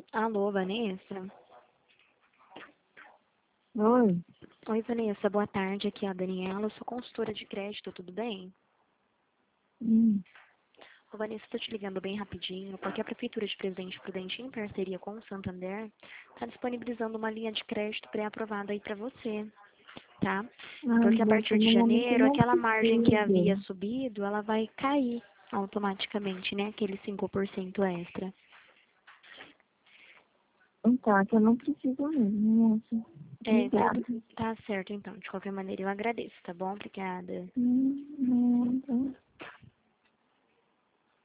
Alô, Vanessa? Oi. Oi, Vanessa, boa tarde. Aqui é a Daniela, eu sou consultora de crédito, tudo bem? Hum. Ô, Vanessa, estou te ligando bem rapidinho, porque a Prefeitura de Presidente Prudente, em parceria com o Santander, está disponibilizando uma linha de crédito pré-aprovada aí para você, tá? Ai, Porque a moça, partir de no momento eu janeiro, não aquela margem que havia preciso. subido, ela vai cair automaticamente, né? Aquele 5% extra. Então, que eu não preciso mesmo, moça. É, Obrigada. tudo tá certo então. De qualquer maneira, eu agradeço, tá bom? Obrigada. Não, não.